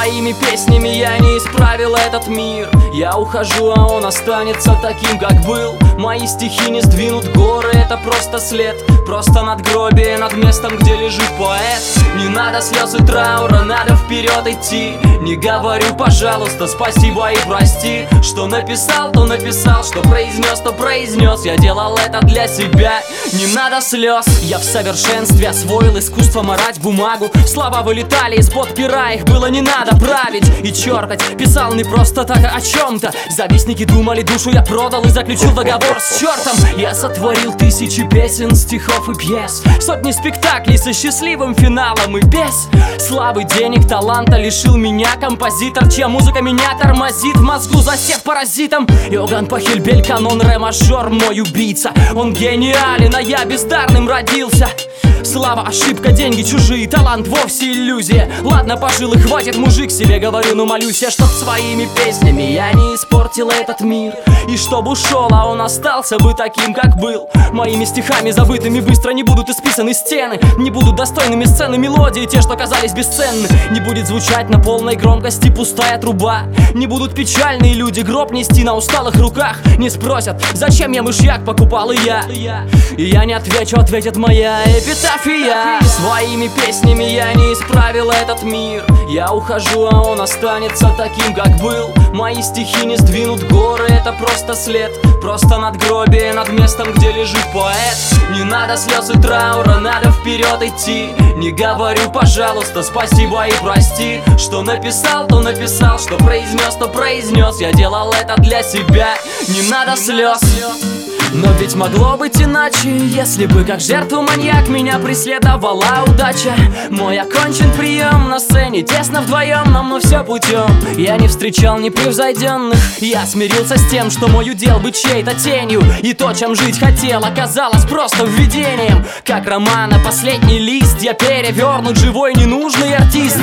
Своими песнями я не исправил этот мир. Я ухожу, а он останется таким, как был. Мои стихи не сдвинут горы, это просто след. Просто надгробие над местом, где лежит поэт. Не надо слез и траура, надо вперед идти. Не говорю, пожалуйста, спасибо и прости. Что написал, то написал, что произнес, то произнес. Я делал это для себя, не надо слез. Я в совершенстве освоил искусство марать бумагу. Слова вылетали из-под пера, их было не надо править и черкать. Писал не просто так, а о чем-то. Завистники думали, душу я продал и заключил договор с чертом. Я сотворил тысячи песен, стихов и пьес, сотни спектаклей со счастливым финалом и без славы, денег, таланта лишил меня композитор, чья музыка меня тормозит. В мозгу засев паразитом. Иоганн Пахельбель, канон, ре мажор, мой убийца. Он гениален, а я бездарным родился. Слава, ошибка, деньги чужие, талант вовсе иллюзия. Ладно, пожил и хватит, мужик, себе говорю, но молюсь я, чтоб своими песнями я не испортил этот мир. И чтоб ушел, а он остался бы таким, как был. Моими стихами забытыми быстро не будут исписаны стены. Не будут достойными сцены мелодии, те, что казались бесценны. Не будет звучать на полной громкости пустая труба. Не будут печальные люди гроб нести на усталых руках. Не спросят, зачем я мышьяк покупал и я. И я не отвечу, ответит моя эпитафия. Своими песнями я не исправил этот мир. Я ухожу, а он останется таким, как был. Мои стихи не сдвинут горы, это просто след. Просто надгробие над местом, где лежит поэт. Не надо слез и траура, надо вперед идти. Не говорю, пожалуйста, спасибо и прости. Что написал, то написал, что произнес, то произнес. Я делал это для себя, не надо слез. Но ведь могло быть иначе, если бы как жертву маньяк меня преследовала удача. Мой окончен прием на сцене, тесно вдвоем, нам но все путем. Я не встречал непревзойденных, я смирился с тем, что мой удел быть чьей-то тенью. И то, чем жить хотел, оказалось просто введением. Как романа последний лист, я перевернут, живой ненужный артист.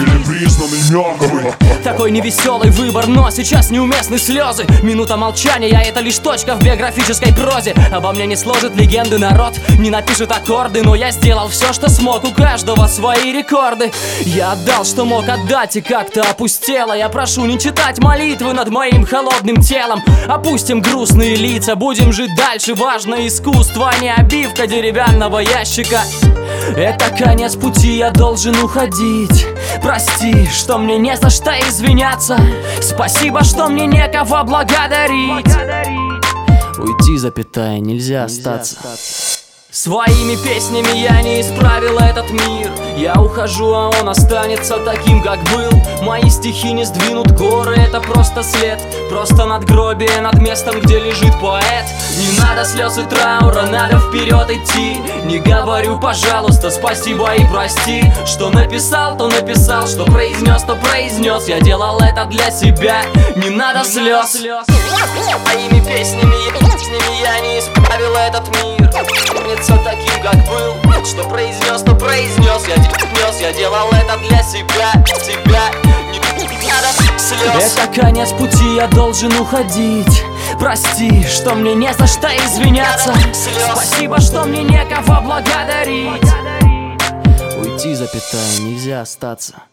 Такой невеселый выбор, но сейчас неуместны слезы. Минута молчания, это лишь точка в биографической прозе. Обо мне не сложит легенды народ, не напишет аккорды. Но я сделал все, что смог, у каждого свои рекорды. Я отдал, что мог отдать, и как-то опустело. Я прошу не читать молитвы над моим холодным телом. Опустим грустные лица, будем жить дальше. Важно искусство, а не обивка деревянного ящика. Это конец пути, я должен уходить. Прости, что мне не за что извиняться. Спасибо, что мне некого благодарить. Уйти, запятая, нельзя остаться. Своими песнями я не исправил этот мир. Я ухожу, а он останется таким, как был. Мои стихи не сдвинут горы, это просто след. Просто надгробие над местом, где лежит поэт. Не надо слез и траура, надо вперед идти. Не говорю, пожалуйста, спасибо и прости. Что написал, то написал, что произнес, то произнес. Я делал это для себя, не надо слез. Своими песнями я не исправил этот мир. Таким, как был, что произнес, то произнес. Я делал это для себя, не надо слез. Это конец пути, я должен уходить. Прости, что мне не за что извиняться. Спасибо, что мне некого благодарить. Уйти, запятая, нельзя остаться.